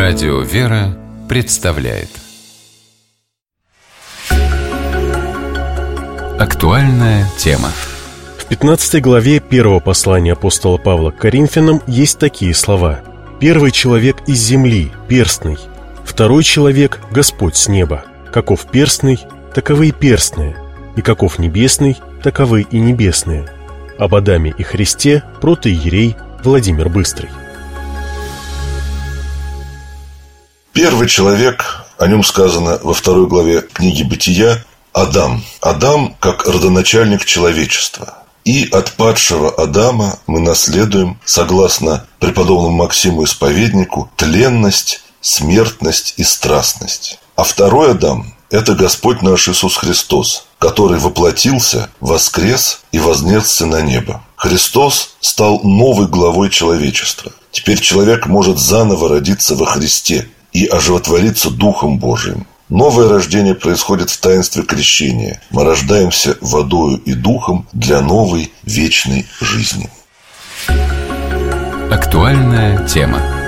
Радио «Вера» представляет актуальная тема. В 15 главе 1 послания апостола Павла к Коринфянам есть такие слова: «Первый человек из земли, перстный, второй человек — Господь с неба. Каков перстный, таковы и перстные, и каков небесный, таковы и небесные. Об Адаме и Христе протоиерей Владимир Быстрый». Первый человек, о нем сказано во 2 главе книги «Бытия», Адам. Адам как родоначальник человечества. И от падшего Адама мы наследуем, согласно преподобному Максиму Исповеднику, тленность, смертность и страстность. А второй Адам – это Господь наш Иисус Христос, который воплотился, воскрес и вознесся на небо. Христос стал новой главой человечества. Теперь человек может заново родиться во Христе и оживотвориться Духом Божиим. Новое рождение происходит в таинстве крещения. Мы рождаемся водою и духом для новой вечной жизни. Актуальная тема.